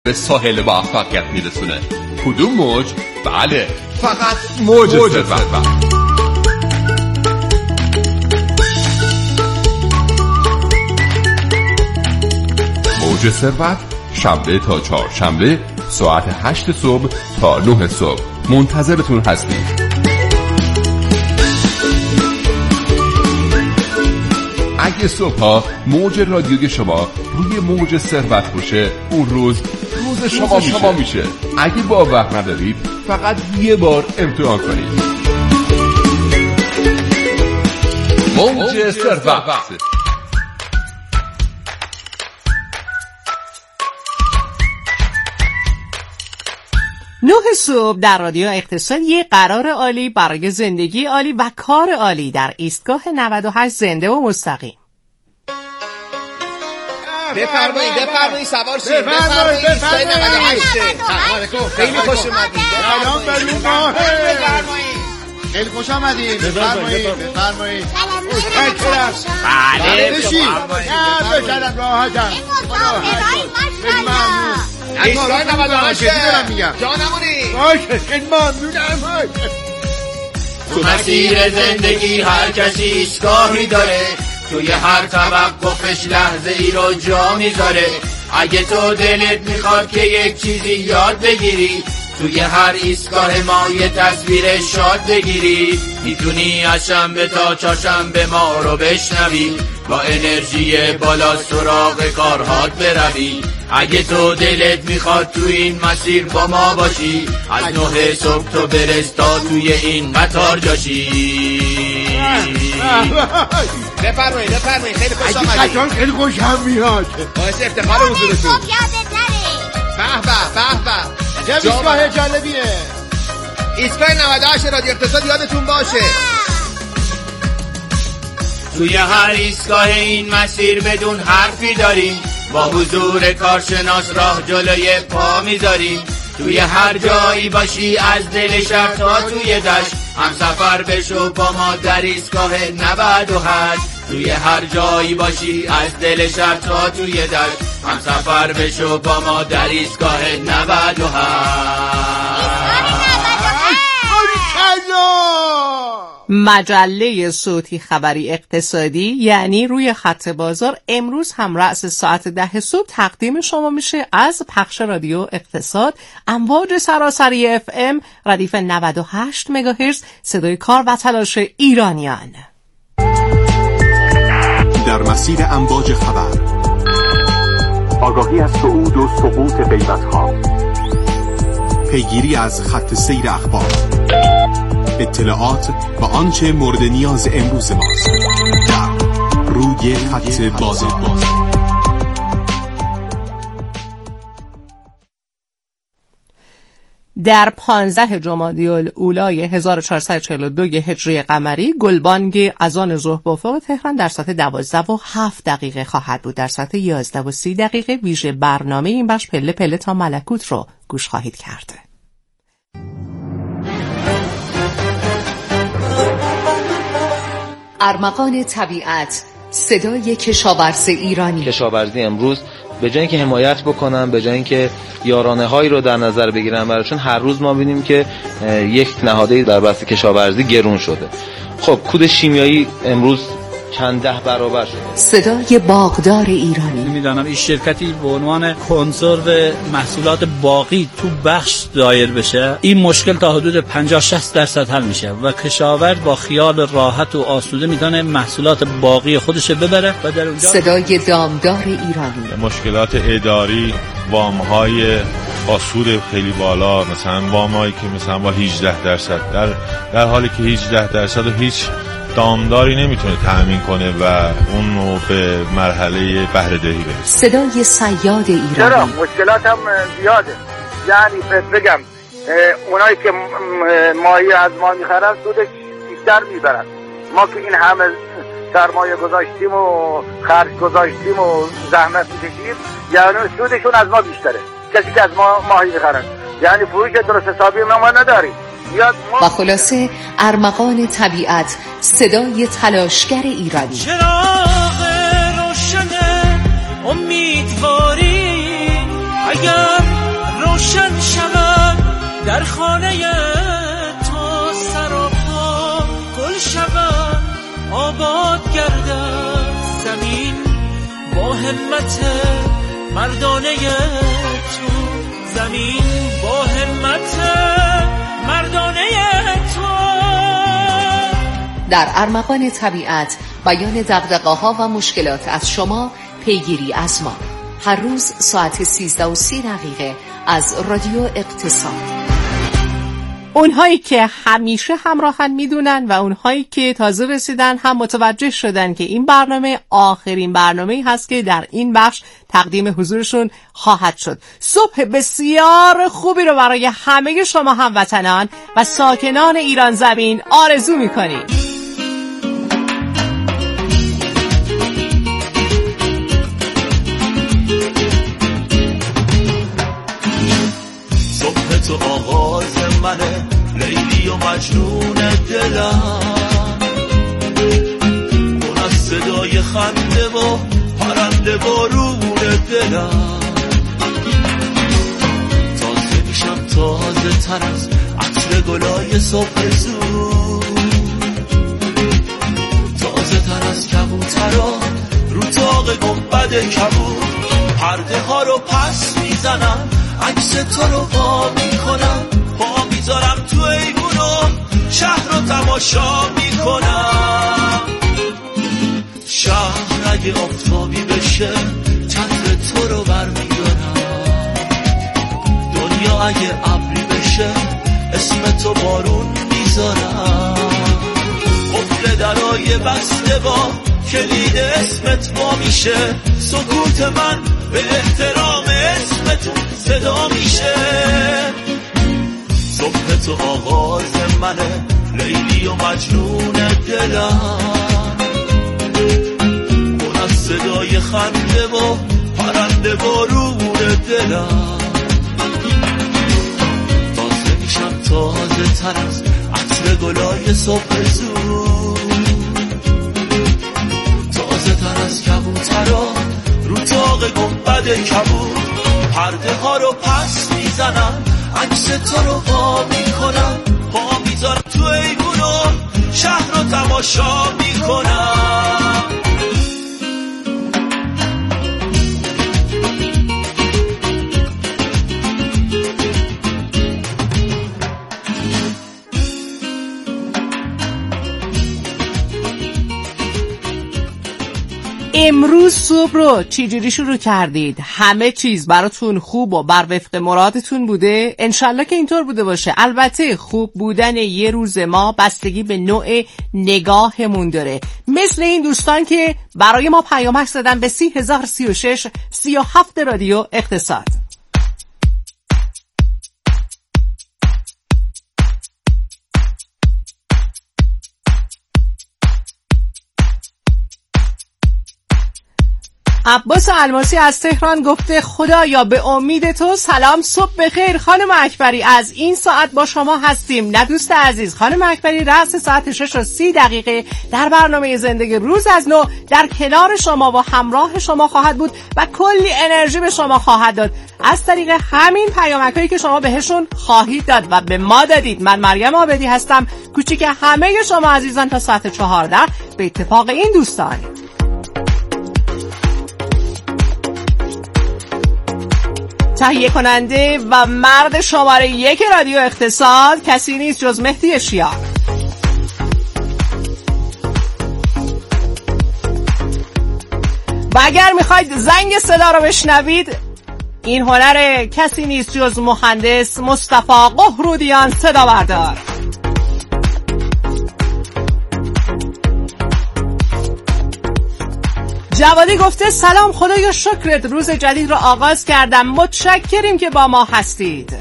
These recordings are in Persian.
به ساحل موفقیت میرسونه. کدوم موج؟ بله، فقط موج ثروت. موج ثروت شنبه تا چهارشنبه ساعت 8 صبح تا 9 صبح منتظرتون هستیم. اگه صبحها موج رادیوی شما روی موج ثروت باشه، اون روز شما میشه. اگه باور ندارید فقط یه بار امتحان کنید. موج ثروت. نه صبح در رادیو اقتصاد یه قرار عالی برای زندگی عالی و کار عالی در ایستگاه 98 زنده و مستقیم. بفرمایید سوار شید. بفرمایید ایستگاه 98. خیلی خوش اومدید. سلام بریم ماه. خیلی خوش آمدید. بفرمایید. بله بشین. بشینم راحتم. ایستگاه 98 دارم میگم. جا نمونید. باشه خیلی ممنونم. تو مسیر زندگی هر کسی ایستگاهی داره، توی هر توقفش لحظه ای رو جا میذاره. اگه تو دلت میخواد که یک چیزی یاد بگیری، توی هر ایستگاه ما یه تصویر شاد بگیری. میتونی از شنبه تا چهارشنبه ما رو بشنوی، با انرژی بالا سراغ کارهات بروی. اگه تو دلت میخواد تو این مسیر با ما باشی، از 9 صبح تو برس تا توی این قطار جاشی. بفرمایید خیلی خوش آمدید. قطار خیلی خوشم میاد. باعث افتخار حضورتون. به چه ایستگاه جالبیه. ایستگاه 98 رادیو اقتصاد یادتون باشه. توی هر ایستگاه این مسیر بدون حرفی داریم، با حضور کارشناس راه جلوی پا میذاریم. توی هر جایی باشی از دل شهر تا توی دشت، هم سفر بشو با ما در ایستگاه 98. توی هر جایی باشی از دل شهر تا توی دشت، هم سفر بشو با ما در ایستگاه 98. مجله صوتی خبری اقتصادی یعنی روی خط بازار امروز هم رأس ساعت 10 صبح تقدیم شما میشه از پخش رادیو اقتصاد، امواج سراسری FM، ردیف 98 مگاهرتز، صدای کار و تلاش ایرانیان. در مسیر امواج خبر، آگاهی از صعود و سقوط قیمت‌ها، پیگیری از خط سیر اخبار، اطلاعات و آنچه مورد نیاز امروز ماست در روی خط بازار. در 15 جمادی الاولی 1442 هجری قمری گلبانگ اذان ظهر به افق تهران در ساعت 12:07 خواهد بود. در ساعت 11:30 ویژه برنامه این بخش پله پله تا ملکوت رو گوش خواهید کرد. ارمغان طبیعت، صدای کشاورز ایرانی. کشاورزی امروز به جای اینکه حمایت بکنن، به جای اینکه یارانه هایی رو در نظر بگیرن براشون، هر روز ما ببینیم که یک نهاده در بحث کشاورزی گرون شده. خب کود شیمیایی امروز چند ده برابر شده. صدای باغدار ایرانی. میدانم این شرکتی به عنوان کنسرو محصولات باغی تو بخش دایر بشه، این مشکل تا حدود 50-60% حل میشه و کشاورز با خیال راحت و آسوده میتونه محصولات باغی خودش ببره و در اونجا. صدای دامدار ایرانی. مشکلات اداری، وام‌های با سود خیلی بالا، مثلا وام‌هایی که مثلا با 18% در حالی که 18% هیچ دامداری نمیتونه تأمین کنه و اون رو به مرحله بهره‌دهی برسه. صدای صیاد ایرانی. چرا مشکلات هم زیاده، یعنی بگم اونایی که ماهی از ما میخرن سودش بیشتر میبرن. ما که این همه سرمایه گذاشتیم و خرج گذاشتیم و زحمت میکشیم، یعنی سودشون از ما بیشتره. کسی که از ما ماهی میخرن، یعنی فروش درست حسابی ما نداریم. و خلاصه ارمغان طبیعت، صدای تلاشگر ایرانی. چراغ روشن امیدواری اگر روشن شود در خانه تو، سراپا گل شود آباد گردد زمین با همت مردانه تو، زمین با همت مردانه تو. در ارمغان طبیعت بیان دغدغه‌ها و مشکلات از شما، پیگیری از ما. هر روز ساعت 13:30 از رادیو اقتصاد. اونهایی که همیشه همراهن میدونن و اونهایی که تازه رسیدن هم متوجه شدن که این برنامه آخرین برنامه‌ای هست که در این بخش تقدیم حضورشون خواهد شد. صبح بسیار خوبی رو برای همه شما هموطنان و ساکنان ایران زمین آرزو میکنیم. تو آغاز منه، لیلی و مجنون دلم، اون از صدای خنده و پرنده بارون دلم. تازه میشم تازه تر از عطر گلای صبح زود، تازه تر از کبوترا رو تاق گنبد کبود. پرده ها رو پس میزنم، عکس تو رو پا میکنم، پا میذارم تو ایوونو، شهر رو تماشا میکنم. شهر اگه آفتابی بشه چتر تو رو برمیدارم، دنیا اگه ابری بشه اسم تو بارون میذارم. قفل درای بسته با کلید اسمت وا میشه، سکوت من به احترام اسمت صدا میشه. صبح تو آغاز منه، لیلی و مجنون دلم، اون از صدای خنده و پرنده بارون دلم. تازه میشم تازه تر از عطر گلای صبح زود، تازه تر از کبوترا رو تاق گنبد کبود. پرده ها رو پس میزنم، عکس تو رو پا میکنم، پا میذارم تو ایوونو، شهر رو تماشا میکنم. امروز صبح رو چجوری شروع کردید؟ همه چیز براتون خوب و بر وفق مرادتون بوده؟ انشالله که اینطور بوده باشه. البته خوب بودن یه روز ما بستگی به نوع نگاهمون داره، مثل این دوستان که برای ما پیامک زدن به 30,036 37 رادیو اقتصاد. عباس الماسی از تهران گفته خدایا به امید تو. سلام، صبح بخیر خانم اکبری، از این ساعت با شما هستیم. نه دوست عزیز، خانم اکبری رأس ساعت 6:30 در برنامه زندگی روز از نو در کنار شما و همراه شما خواهد بود و کلی انرژی به شما خواهد داد از طریق همین پیامکایی که شما بهشون خواهید داد و به ما دادید. من مریم عابدی هستم، کوچیک همه شما عزیزان تا ساعت 14 به اتفاق این دوستان. تهیه کننده و مرد شماره 1 رادیو اقتصاد کسی نیست جز مهدی اشیار. و اگر میخواید زنگ صدا رو بشنوید، این هنر کسی نیست جز مهندس مصطفی قهرودیان صدا بردار. جوادی گفته سلام، خدایا شکرت، روز جدید رو آغاز کردم، متشکریم که با ما هستید.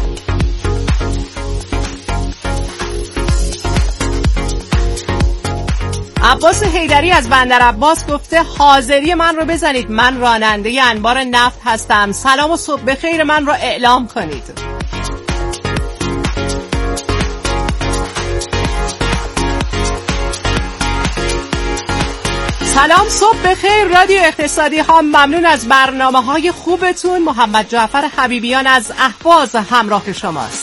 عباس حیدری از بندر عباس گفته حاضری من رو بزنید، من راننده انبار نفت هستم، سلام و صبح بخیر من رو اعلام کنید. سلام، صبح بخیر رادیو اقتصادی ها. ممنون از برنامه‌های خوبتون. محمد جعفر حبیبیان از اهواز همراه شماست.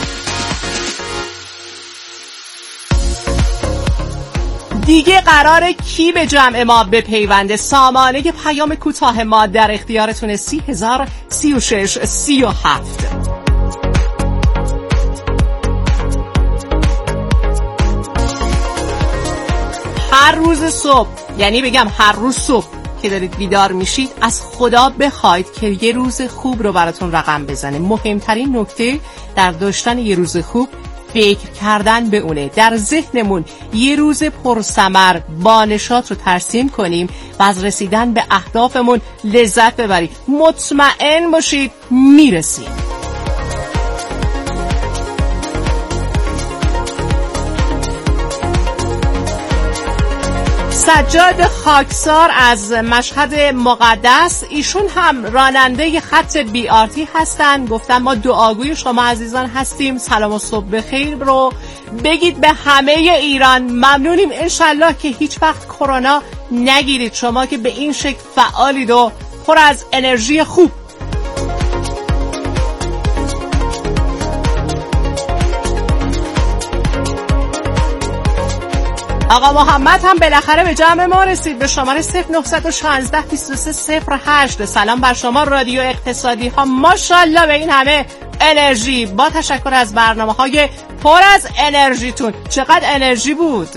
دیگه قراره کی به جمع ما بپیونده؟ سامانه پیام کوتاه ما در اختیارتونه 30,000 36 37. هر روز صبح، یعنی بگم هر روز صبح که دارید بیدار میشید، از خدا بخواید که یه روز خوب رو براتون رقم بزنه. مهمترین نکته در داشتن یه روز خوب فکر کردن به اونه. در ذهنمون یه روز پرثمر با نشاط رو ترسیم کنیم و از رسیدن به اهدافمون لذت ببرید. مطمئن باشید میرسید. سجاد خاکسار از مشهد مقدس، ایشون هم راننده خط BRT هستن. گفتن ما دعاگوی شما عزیزان هستیم. سلام و صبح بخیر رو بگید به همه ایران. ممنونیم. انشالله که هیچ وقت کرونا نگیرید، شما که به این شکل فعالید و پر از انرژی خوب. آقا محمد هم بالاخره به جمع ما رسید به شماره 0916 23 08. سلام بر شما رادیو اقتصادی ها. ماشاءالله به این همه انرژی. با تشکر از برنامه‌های پر از انرژیتون. چقدر انرژی بود.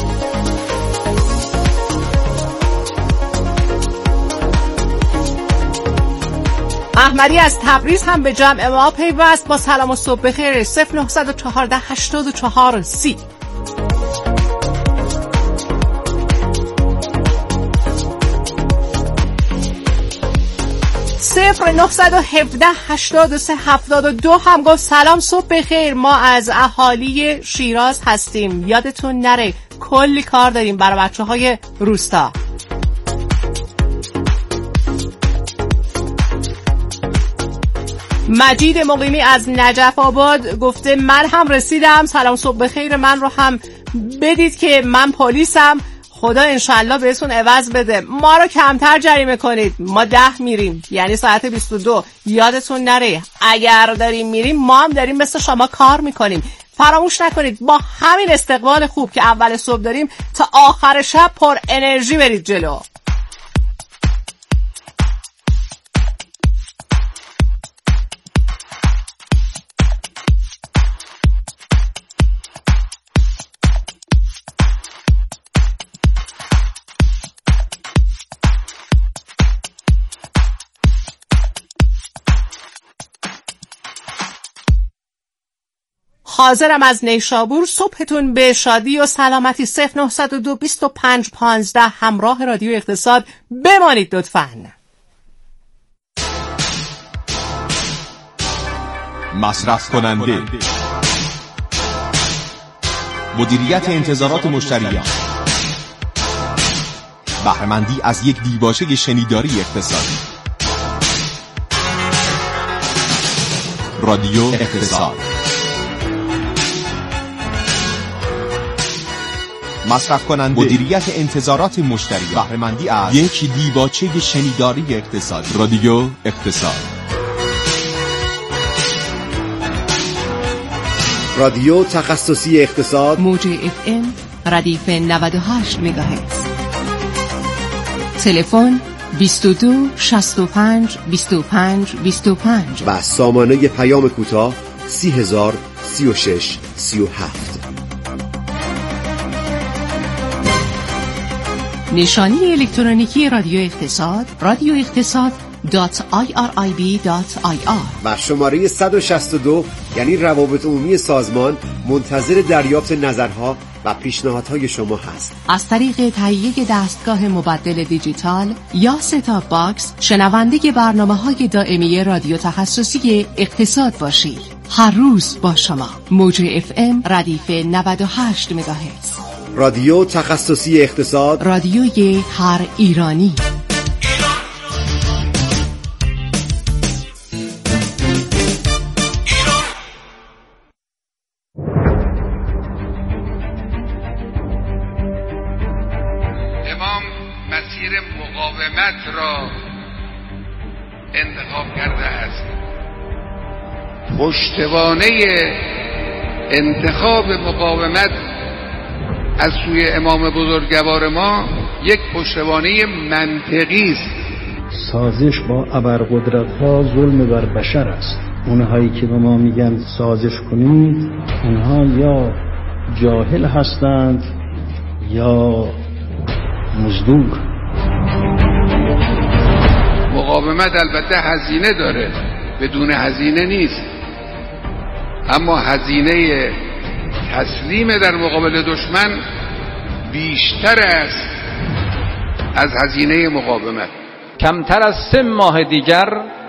احمدی از تبریز هم به جمع ما پیوست. با سلام و صبح بخیر 0914 84 30. 0917 83 72 هم گفت سلام صبح بخیر، ما از اهالی شیراز هستیم. یادتون نره کلی کار داریم برای بچه‌های روستا. مجید مقیمی از نجف آباد گفته من هم رسیدم. سلام صبح بخیر، من رو هم بدید که من پلیسم. خدا انشالله بهتون عوض بده. ما رو کمتر جریمه کنید. ما 10 میریم، یعنی ساعت 22. یادتون نره اگر داریم میریم ما هم داریم مثل شما کار میکنیم. فراموش نکنید با همین استقبال خوب که اول صبح داریم تا آخر شب پر انرژی برید جلو. حاضرم از نیشابور. صبحتون به شادی و سلامتی. 0902 25 15 همراه رادیو اقتصاد بمانید لطفاً. مصرف کننده، مدیریت انتظارات مشتریان، بهره‌مندی از یک دیباچه شنیداری اقتصادی. رادیو اقتصاد. مصرف کننده، مدیریت انتظارات مشتریان، بهره‌مندی از یک دیباچه شنیداری اقتصادی. رادیو اقتصاد. رادیو تخصصی اقتصاد، موج FM ردیف 98 مگاهرتز. تلفن 22 65 25 25 و سامانه پیام کوتاه 30,000 36 37. نشانی الکترونیکی رادیو اقتصاد radioeqtasad.irib.ir و شماره 162 یعنی روابط عمومی سازمان منتظر دریافت نظرها و پیشنهادهای شما هست. از طریق تهیه دستگاه مبدل دیجیتال یا ستاپ باکس شنونده برنامه‌های دائمی رادیو تخصصی اقتصاد باشید. هر روز با شما. موج FM ردیف 98 مگاهرتز. رادیو تخصصی اقتصاد، رادیوی هر ایرانی. امام مقاومت را انتخاب کرده است. پشتوانه انتخاب مقاومت از سوی امام بزرگوار ما یک پشتوانه منطقی است. سازش با ابرقدرت‌ها ظلم بر بشر است. اونهایی که به ما میگن سازش کنید، اونها یا جاهل هستند یا مزدور. مقاومت البته هزینه داره، بدون هزینه نیست، اما هزینه تسلیم در مقابل دشمن بیشتر است از هزینه مقاومت. کمتر از 3 ماه دیگر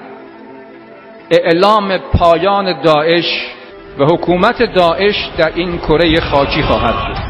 اعلام پایان داعش و حکومت داعش در این کره خاکی خواهد بود.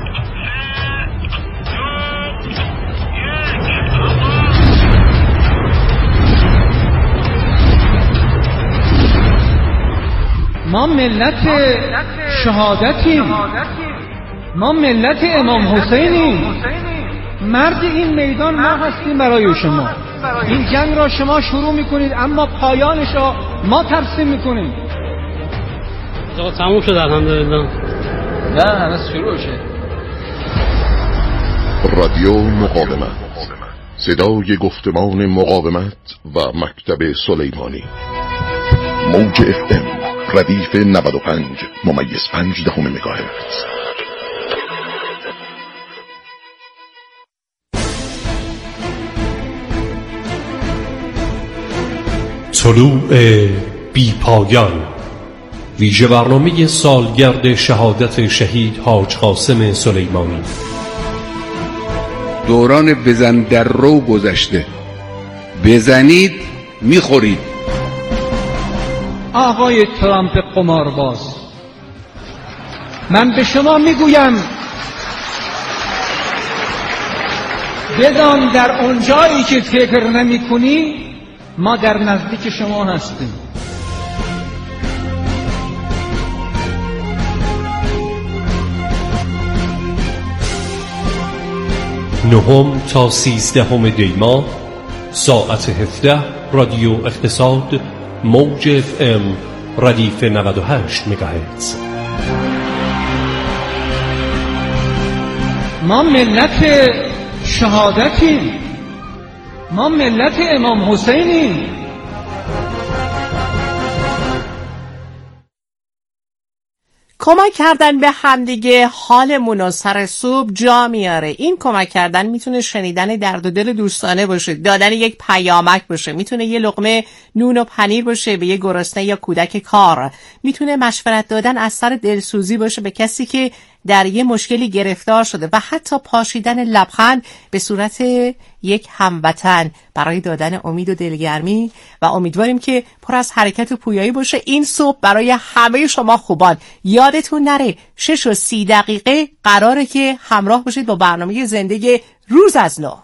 ما ملت شهادتیم، ما ملت امام حسینیم. مرد این میدان ما هستیم برای شما. این جنگ را شما شروع میکنید اما پایانش را ما ترسیم میکنیم. تموم شد الحمدلله. نه هنوز شروع شد. رادیو مقاومت، صدای گفتمان مقاومت و مکتب سلیمانی. موج FM ردیف 95.5 مگاهرتز. طلوع بی پایان، ویژه برنامه سالگرد شهادت شهید حاج قاسم سلیمانی. دوران بزن در رو گذشته، بزنید میخورید. آقای ترامپ قمارباز، من به شما میگویم بدان در اونجایی که فکر نمی کنی ما در نزدیک شما هستیم. نهم تا 13 دی ماه ساعت 17 رادیو اقتصاد موج FM ردیف 98 مگاهرتز. ما ملت شهادتیم، ما ملت امام حسینیم. کمک کردن به همدیگه حالمون رو سر صبح جا میاره. این کمک کردن میتونه شنیدن درد و دل دوستانه باشه، دادن یک پیامک باشه، میتونه یه لقمه نون و پنیر باشه به یه گرسنه یا کودک کار، میتونه مشورت دادن از سر دلسوزی باشه به کسی که در یه مشکلی گرفتار شده و حتی پاشیدن لبخند به صورت یک هموطن برای دادن امید و دلگرمی. و امیدواریم که پر از حرکت و پویایی باشه این صبح برای همه شما خوبان. یادتون نره 6:30 قراره که همراه باشید با برنامه زندگی روز از نو.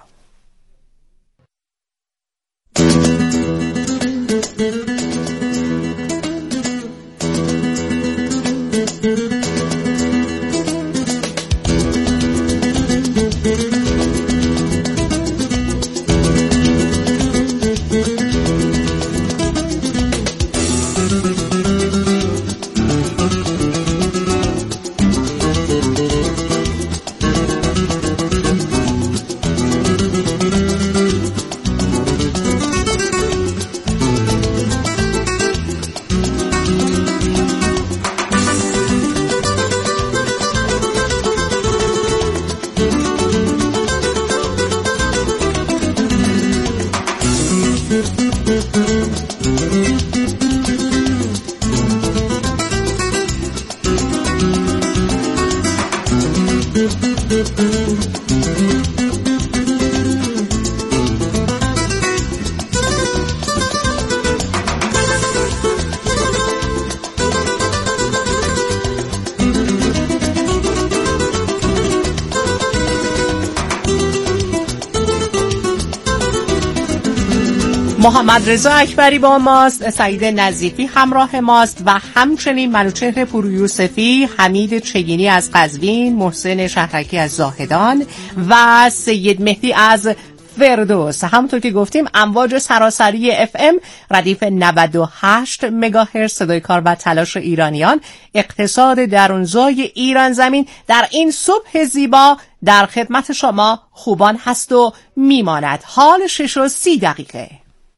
محمد رضا اکبری با ماست، سعید نظیفی همراه ماست و همچنین منوچهر پوریوسفی، حمید چگینی از قزوین، محسن شهرکی از زاهدان و سید مهدی از فردوس. همونطور که گفتیم امواج سراسری FM ردیف 98 مگاهرتز، صدای کار و تلاش ایرانیان، اقتصاد درونزای ایران زمین در این صبح زیبا در خدمت شما خوبان هست و میماند. حال 6:30.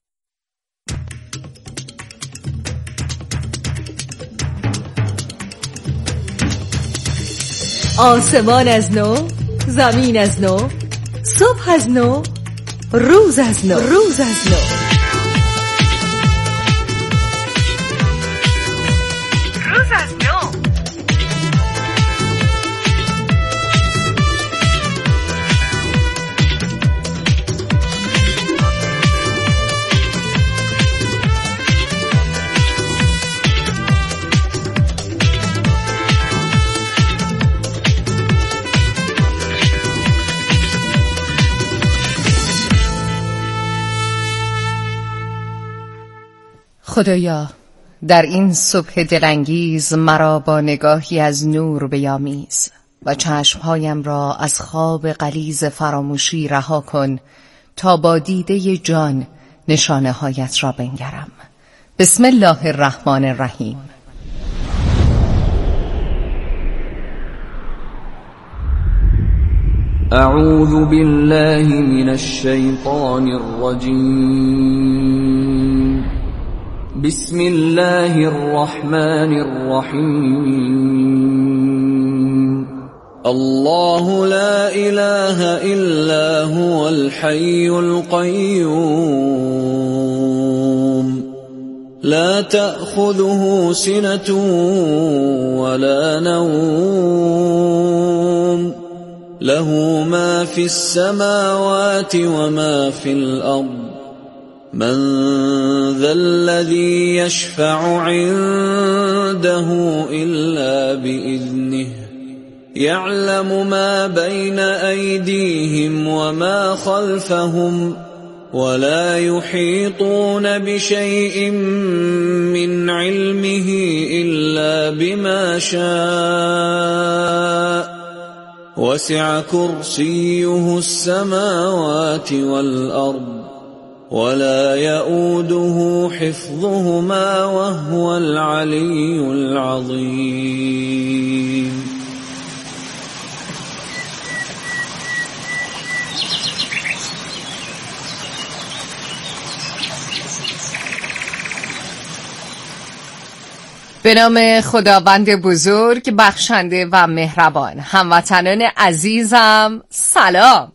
آسمان از نو، زمین از نو، صبح از نو، روز از نو، روز از نو. روز از نو. خدایا در این صبح دلانگیز مرا با نگاهی از نور بیامیز و چشمهایم را از خواب غلیظ فراموشی رها کن تا با دیده جان نشانه هایت را بنگرم. بسم الله الرحمن الرحیم. اعوذ بالله من الشیطان الرجیم. بسم الله الرحمن الرحیم. الله لا اله الا هو الحي القيوم لا تأخذه سنة ولا نوم له ما في السماوات وما في الأرض من ذا الذي يشفع عنده إلا بإذنه يعلم ما بين أيديهم وما خلفهم ولا يحيطون بشيء من علمه إلا بما شاء وسع كرسيه السماوات والأرض ولا يؤوده حفظهما وهو العلي العظيم. به نام خداوند بزرگ بخشنده و مهربان. هموطنان عزیزم سلام.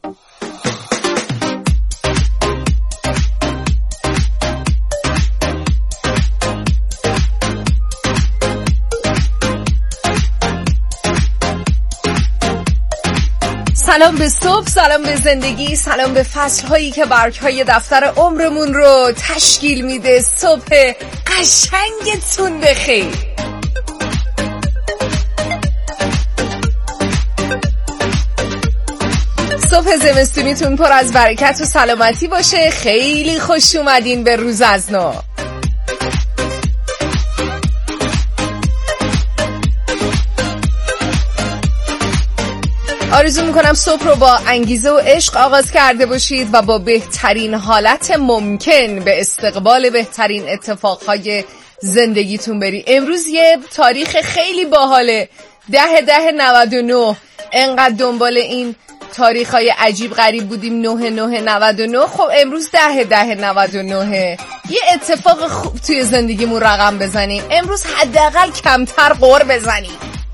سلام به صبح، سلام به زندگی، سلام به فصلهایی که برگهای دفتر عمرمون رو تشکیل میده. صبح قشنگتون بخیر. صبح زمستونیتون پر از برکت و سلامتی باشه. خیلی خوش اومدین به روز از نو. آرزو میکنم صبح رو با انگیزه و عشق آغاز کرده باشید و با بهترین حالت ممکن به استقبال بهترین اتفاقهای زندگیتون برید. امروز یه تاریخ خیلی باحاله، 10/10/99. انقدر دنبال این تاریخهای عجیب غریب بودیم. 9/9/99. خب امروز 10/10/99. یه اتفاق خوب توی زندگیمون رقم بزنیم. امروز حداقل کمتر غر بزنیم.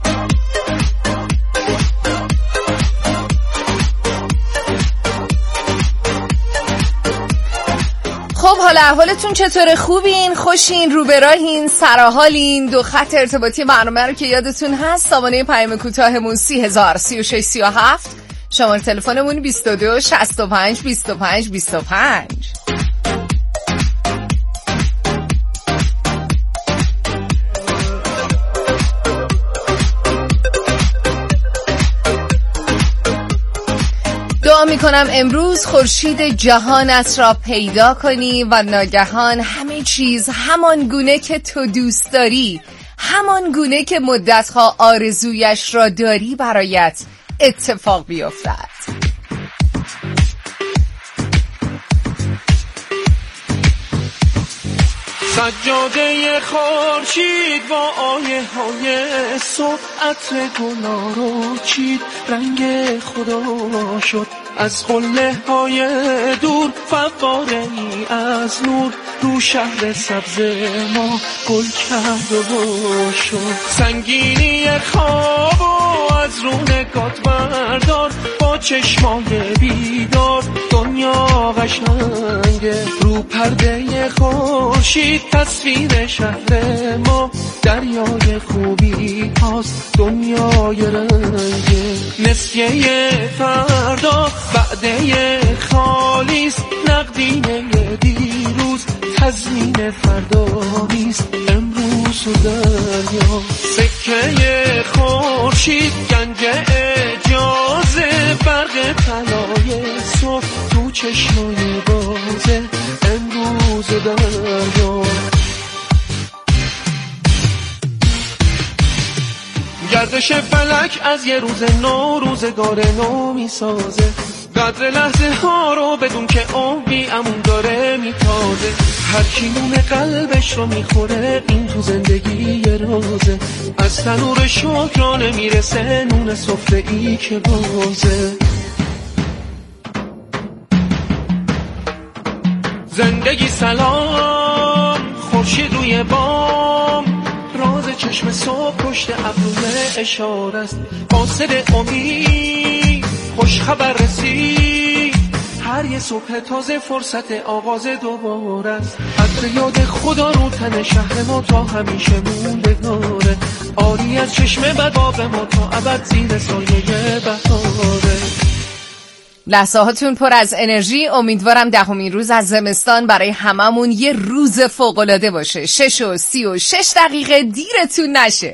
خب حالا احوالتون چطوره؟ خوبین؟ خوشین؟ رو به راهین؟ سراحالین؟ دو خط ارتباطی برنامه رو که یادتون هست، سامانه پیام کوتاهمون 30,000 3637، شماره تلفنمون 22 65 25 25. دعا میکنم امروز خورشید جهانت را پیدا کنی و ناگهان همه چیز همان گونه که تو دوست داری، همان گونه که مدتها آرزویش را داری برایت اتفاق بیفتد. سجاده خورشید با آیه های صبح عطر گلا رو چید، رنگ خدا شد از قله های دور، فواره ای از نور رو شهر سبز ما گل کرد و شد. سنگینی خواب و از رو نگات بردار، با چشمای بیدار دنیا قشنگه. رو پرده خورشید تصویر شهر ما، دریای خوبی هاست دنیای رنگه. نسیه فردا وعده خالیست، نقدینه دیروز تضمین فردا نیست. امروز و دریا سکه خورشید، گنج اجازه، برق طلای صبح تو چشمای بازه. امروز و دریا گردش فلک از یه روز نو، روزگار نو میسازه. قدر لحظه ها رو بدون که عمری امون داره میتازه. هر کی نون قلبش رو میخوره این تو زندگی یه رازه. از تنور شکرانه میرسه نون سفره ای که بازه. زندگی سلام، خورشید روی بام، راز چشم صبح پشت ابروی اشاره است. قاصد امید خوش خبر رسید، هر یه صبح تازه فرصت آغاز دوباره است. عطر یاد خدا رو تن شهر ما تا همیشه موندگاره. آری از چشم بد ما تا ابد زیر سایه بهاره. لحظه هاتون پر از انرژی. امیدوارم 10مین روز از زمستان برای هممون یه روز فوق‌العاده باشه. 6:36 دیرتون نشه.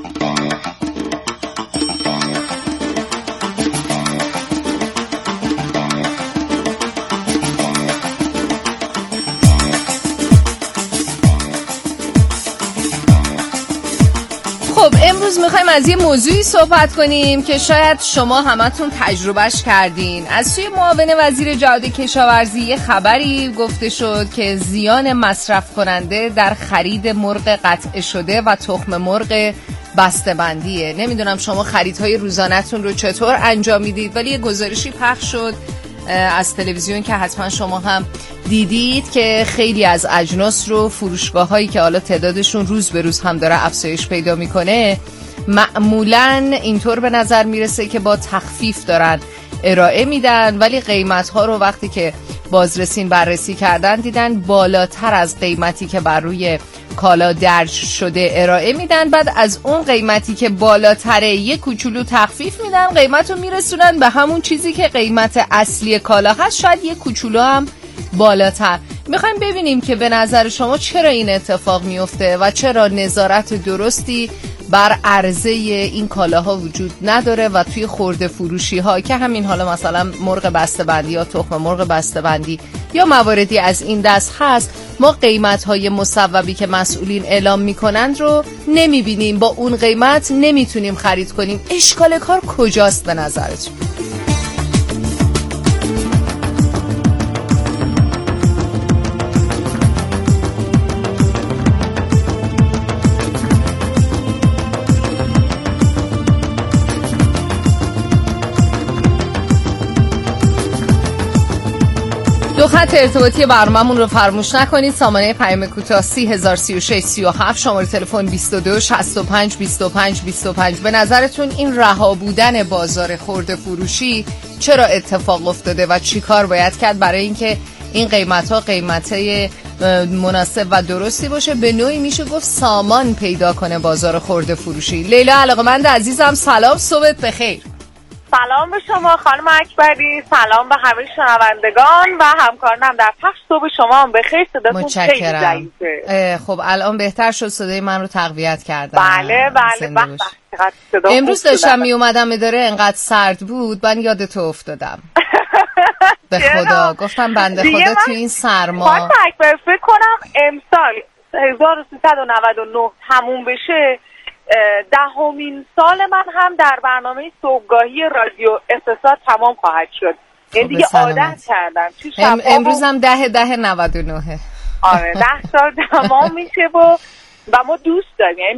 خب امروز میخوایم از یه موضوعی صحبت کنیم که شاید شما همتون تجربهش کردین. از سوی معاون وزیر جهاد کشاورزی یه خبری گفته شد که زیان مصرف کننده در خرید مرغ قطع شده و تخم مرغ بسته‌بندیه. نمیدونم شما خریدهای روزانه‌تون رو چطور انجام میدید، ولی یه گزارشی پخش شد از تلویزیون که حتما شما هم دیدید که خیلی از اجناس رو فروشگاه‌هایی که حالا تعدادشون روز به روز هم داره افزایش پیدا میکنه، معمولاً اینطور به نظر میرسه که با تخفیف دارن ارائه میدن، ولی قیمت‌ها رو وقتی که بازرسین بررسی کردن دیدن بالاتر از قیمتی که بر روی کالا درج شده ارائه میدن. بعد از اون قیمتی که بالاتره یه کوچولو تخفیف میدن، قیمت رو میرسونن به همون چیزی که قیمت اصلی کالا هست، شاید یه کوچولو هم بالاتر. میخوایم ببینیم که به نظر شما چرا این اتفاق میفته و چرا نظارت درستی بر عرضه این کالاها وجود نداره و توی خرده فروشی ها که همین حالا مثلا مرغ بسته‌بندی یا تخم مرغ بسته‌بندی یا مواردی از این دست هست، ما قیمت های مصوبی که مسئولین اعلام میکنند رو نمیبینیم، با اون قیمت نمیتونیم خرید کنیم. اشکال کار کجاست به نظرتون؟ دو خط ارتباطی برنامه‌مون رو فراموش نکنید. سامانه پیام کوتاه 303637، شماره تلفن 22652525. به نظرتون این رها بودن بازار خرده فروشی چرا اتفاق افتاده و چی کار باید کرد برای اینکه این قیمت‌ها قیمت‌های مناسب و درستی باشه؟ به نوعی میشه گفت سامان پیدا کنه بازار خرده فروشی. لیلا علاقه‌مند عزیزم، سلام، صبحت بخیر. سلام به شما خانم اکبری، سلام به همه شنوندگان و همکارانم در پخش. صبح شما هم بخیر. صداتون خیلی ضعیفه. خب الان بهتر شد، صدای من رو تقویت کردم. بله امروز داشتم می اومدم اداره انقدر سرد بود، من یادت افتادم. به خدا گفتم بنده خدا تو این سرما. خانم اکبری فکر کنم امسال 1399 تموم بشه 10مین سال من هم در برنامه صبحگاهی رادیو اقتصاد تمام خواهد شد. یعنی دیگه عادت کردم. امروز هم 10/10/99. آره 10 سال تمام میشه و ما دوست داریم، یعنی